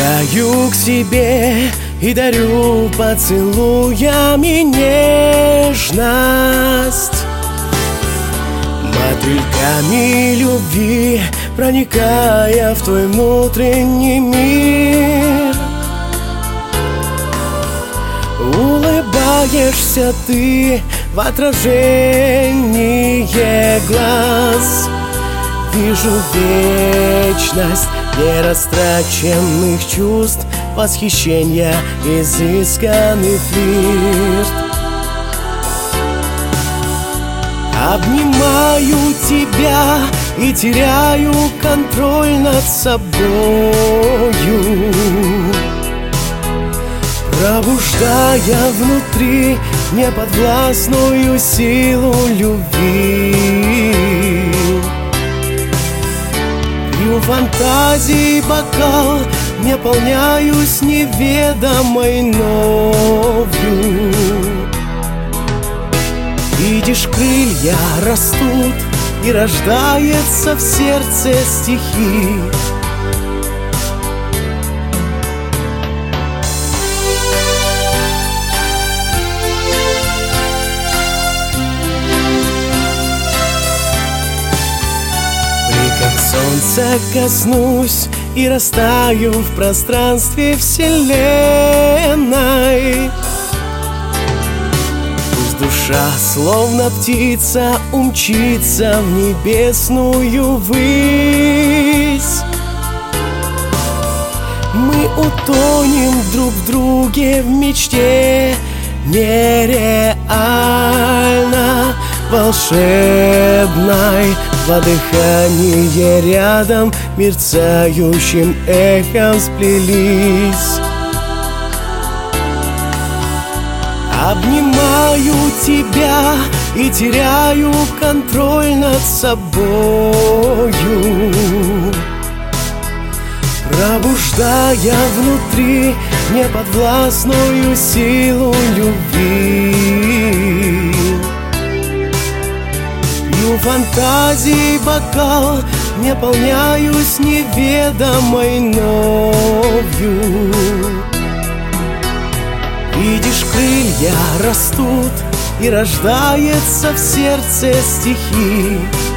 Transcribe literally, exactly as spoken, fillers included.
Притягиваю к себе и дарю поцелуями нежность, мотыльками любви проникая в твой внутренний мир. Улыбаешься ты в отражении глаз. Вижу вечность нерастраченных чувств, восхищения, изысканный флирт. Обнимаю тебя и теряю контроль над собою, пробуждая внутри неподвластную силу любви. Пью фантазии бокал, наполняюсь неведомой новью. Видишь, крылья растут, и рождается в сердце стихи. Солнца коснусь и растаю в пространстве вселенной. Пусть душа, словно птица, умчится в небесную высь. Мы утонем друг в друге в мечте нереально волшебной. Во дыхании рядом мерцающим эхом сплелись. Обнимаю тебя и теряю контроль над собою, пробуждая внутри неподвластную силу любви. Пью фантазии бокал, наполняюсь неведомой новью. Видишь, крылья растут, и рождается в сердце стихи.